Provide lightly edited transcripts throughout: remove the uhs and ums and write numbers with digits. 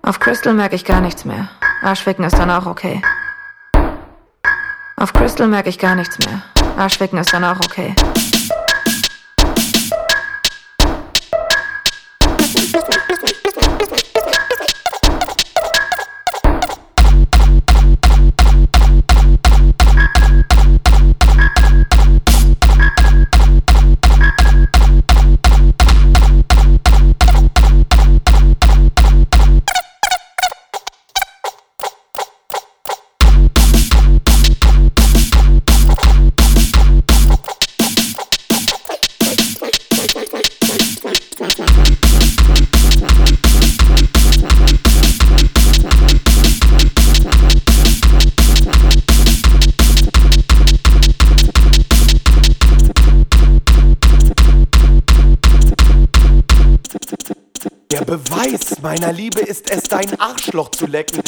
Auf Crystal merke ich gar nichts mehr. Arschficken ist dann auch okay. Auf Crystal merke ich gar nichts mehr. Arschficken ist dann auch okay. Der Beweis meiner Liebe ist es, dein Arschloch zu lecken.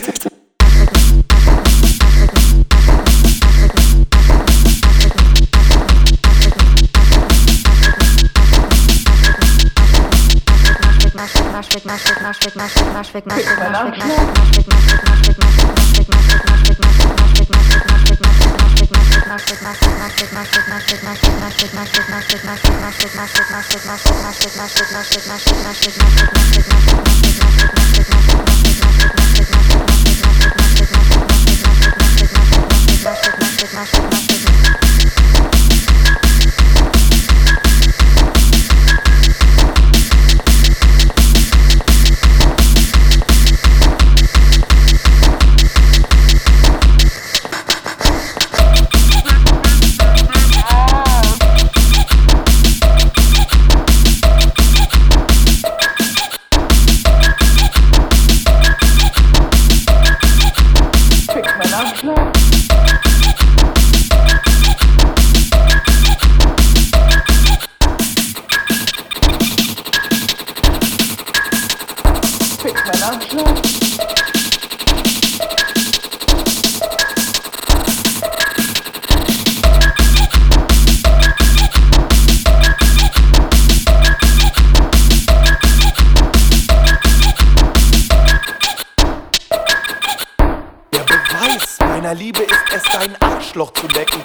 Der Beweis meiner Liebe ist es, dein Arschloch zu lecken.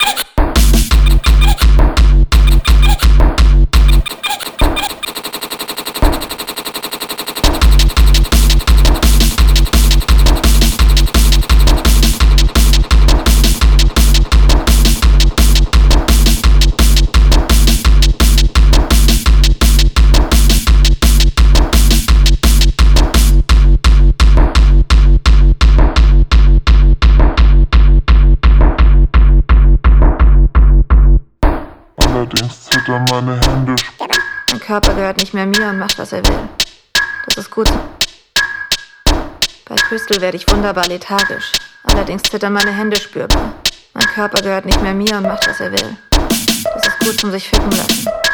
Allerdings zittern meine Hände. Mein Körper gehört nicht mehr mir und macht, was er will. Das ist gut. Bei Crystal werde ich wunderbar lethargisch. Allerdings zittern meine Hände spürbar. Mein Körper gehört nicht mehr mir und macht, was er will. Das ist gut zum sich ficken lassen.